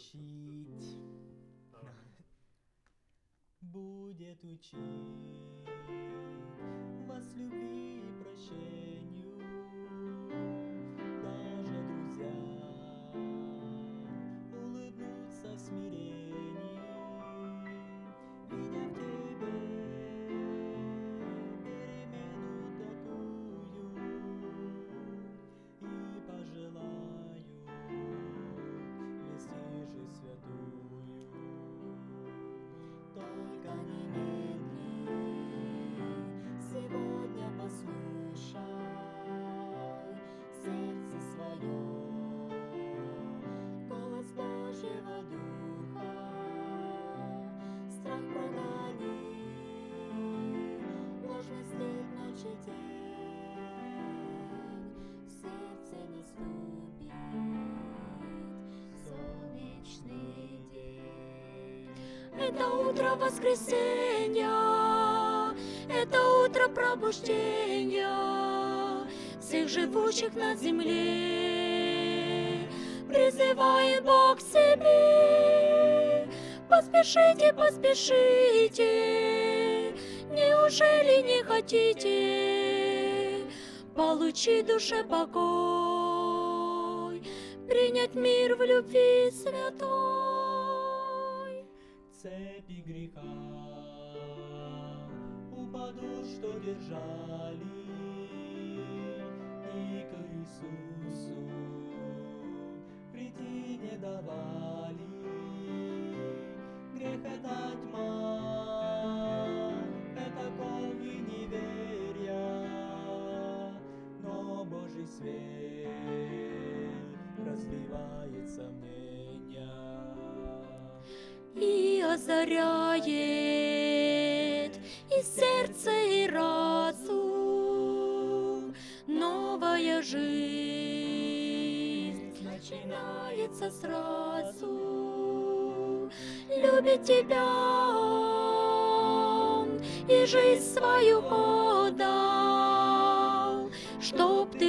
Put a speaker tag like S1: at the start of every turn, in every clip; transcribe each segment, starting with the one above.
S1: учить, будет учить вас любви и прощению. Даже друзья улыбнутся в смирении, видя в тебе перемену такую, и пожелаю вести жизнь святую. Только не медли, сегодня послушай сердце свое, голос Божьего Духа, страх прогони, ложный стыд ночи день, в сердце наступит солнечный день. Это утро воскресенья, это утро пробуждения всех живущих на земле. Призывает Бог к себе. Поспешите, поспешите, неужели не хотите получить душе покой, принять мир в любви святой? Цепи греха упадут, что держали, и к Иисусу прийти не давали. Грех — это тьма, это кровь и неверия, но Божий свет разбивает сомнения и озаряет и сердце, и разум. Новая жизнь начинается сразу. Любит тебя Он и жизнь свою отдал, чтоб ты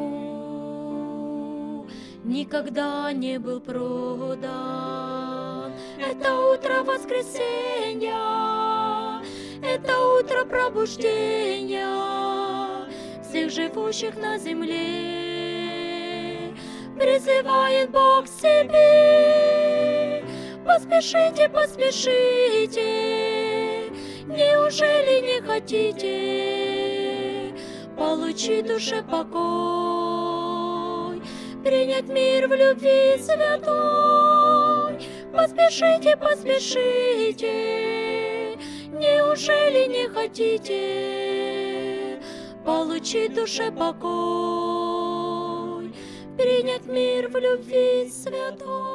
S1: греху никогда не был продан. Это утро воскресенья, это утро пробуждения всех живущих на земле. Призывает Бог к себе. Поспешите, поспешите, неужели не хотите получить душе покой, принять мир в любви святой? Поспешите, поспешите, неужели не хотите получить душе покой, принять мир в любви святой?